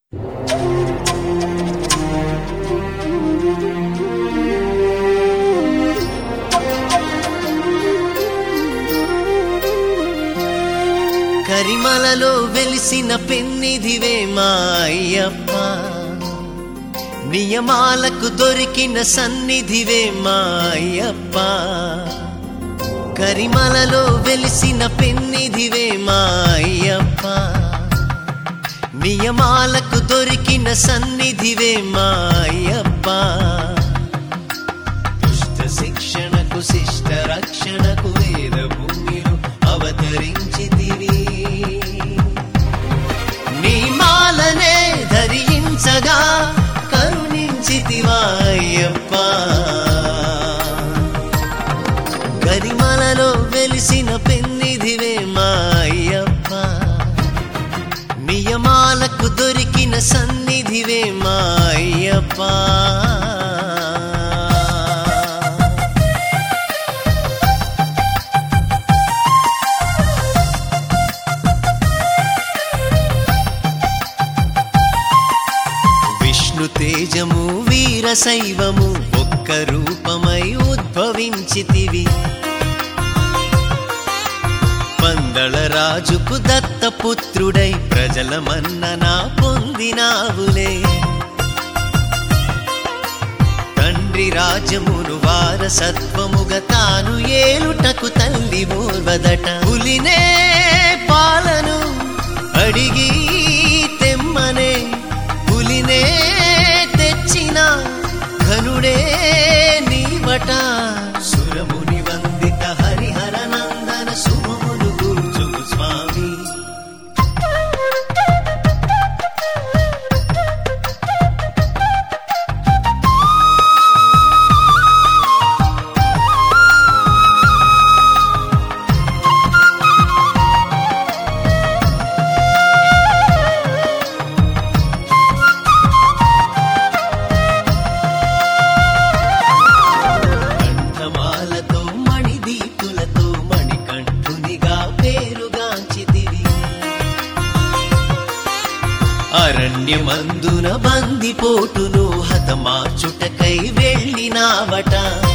కరిమలలో వెలిసిన పెన్నిధివే మా అయ్యప్ప, నియమాలకు దొరికిన సన్నిధివే మా అయ్యప్ప. కరిమలలో వెలిసిన పెన్నిధివే మా అయ్యప్ప, నియమాలకు దొరికిన సన్నిధివే మా అయ్యప్ప. దుష్ట శిక్షణకు శిష్ట రక్షణకు వేద భూమిలో అవతరించితివి. నీ మాలనే ధరించగా కరుణించితివా అయ్యప్ప. కరిమలలో వెలిసిన పెన్నిధివే మా అయ్యప్ప, నియమాలకు దొరికిన సన్నిధివే మా అయ్యప్ప. విష్ణు తేజము వీర శైవము ఒక్క రూపమై ఉద్భవించితివి. పందళ రాజుకు దత్తపుత్రుడై ప్రజల మన్ననా పొందినావులే. తండ్రి రాజమును వారసత్వముగా తాను ఏలుటకు తల్లి ఓర్వదట. పులినే పాలను అడిగి తెమ్మనే, పులినే తెచ్చిన ఘనుడే నీవట. సురముని వందిత హరిహర నందన శుభములు కూర్చుము స్వామి. అరణ్యమందున బందిపోటును హతమార్చుటకై వెళ్ళినావట.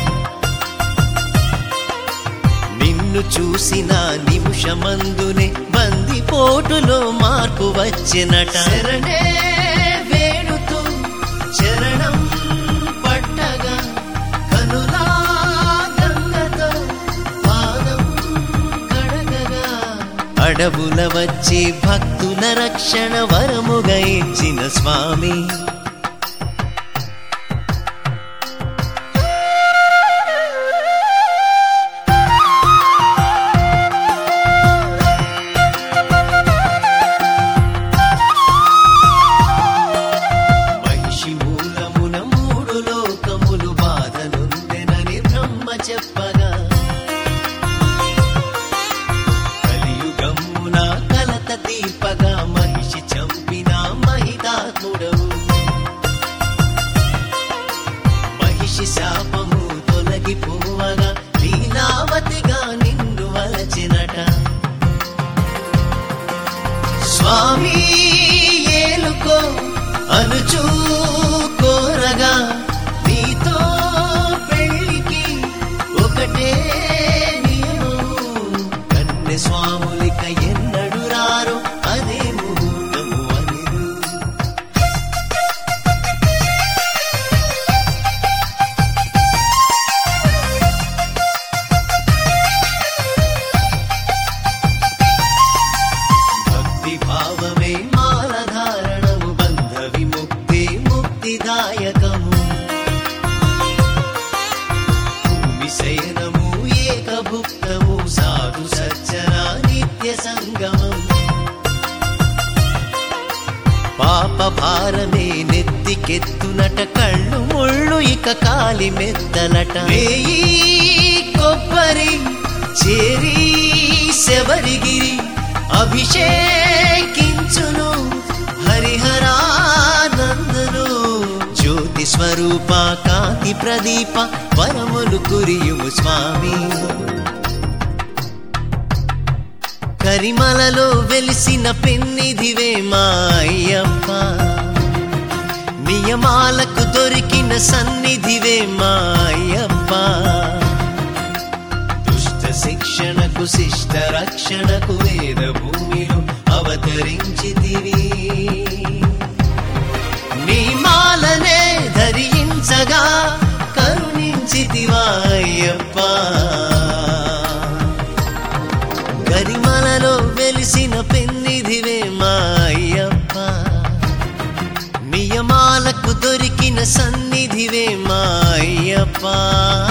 నిన్ను చూసిన నిమిషమందునే బందిపోటులో మార్పు వచ్చెనట. శరణే వేడుతూ చరణం పట్టగా కనులా గంగతో పాదం కడగగా, అడవుల వచ్చి భక్తుల రక్షణ వరముగా ఇచ్చిన స్వామి. మహిషి మూలమున మూడు లోకములు బాధనుందెనని బ్రహ్మ చెప్పగా, కలియుగమున కలత దీపగా మహిషి చంపిన మహితాత్ముడవు. మహిషి శాపము తొలగిపోవగా లీలావతిగా నిన్ను వలచినట. స్వామి ఏలుకో అనుచూ కోరగా, నీతో పెళ్ళికి ఒకటే నియమము. కన్నె స్వాములిక ఎన్నడు రారు అదే ముహూర్తము అనిరు. భక్తి భావమే మాలధారణము, బంధ విముక్తి ముక్తిదాయకము. భూమి శయనము ఏకభుక్తము, సాధు సజ్జన నిత్య సంగమం. పాప భారమే నెత్తికెత్తునట, కళ్ళు ముళ్ళు ఇక కాలి మెత్తలట. వేయి కొబ్బరి చేరి శబరిగిరి అభిషేకించును హరిహరానందను. జ్యోతి స్వరూప కాంతి ప్రదీప వరములు కురియుము స్వామి. కరిమలలో వెలిసిన పెన్నిధివే మా అయ్యప్ప, నియమాలకు దొరికిన సన్నిధివే మా అయ్యప్ప దుష్ట శిక్షణకు శిష్ట రక్షణకు వేద భూమిలో అవతరించితివి నీ మాలనే ధరించగా కరుణించితివా అయ్యప్ప గరిమలలో వెలిసిన పెన్నిధివే మా అయ్యప్ప నియమాలకు దొరికిన సన్నిధివే మా అయ్యప్ప